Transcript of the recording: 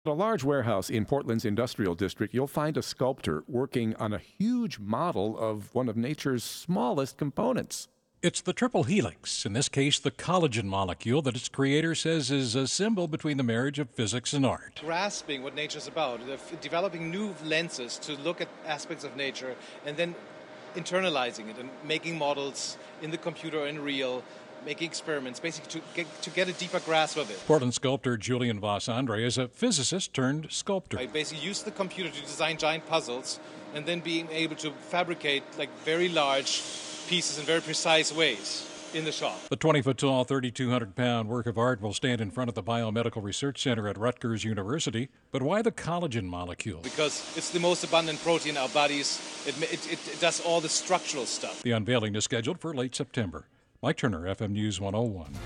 At a large warehouse in Portland's industrial district, you'll find a sculptor working on a huge model of one of nature's smallest components. It's the triple helix, in this case the collagen molecule that its creator says is a symbol between the marriage of physics and art. Grasping what nature's about, developing new lenses to look at aspects of nature and then internalizing it and making models in the computer or in real, making experiments, basically to get a deeper grasp of it. Portland sculptor Julian Voss Andre is a physicist turned sculptor. I basically use the computer to design giant puzzles and then being able to fabricate like very large pieces in very precise ways in the shop. The 20-foot-tall, 3,200-pound work of art will stand in front of the Biomedical Research Center at Rutgers University. But why the collagen molecule? Because it's the most abundant protein in our bodies. It does all the structural stuff. The unveiling is scheduled for late September. Mike Turner, FM News 101.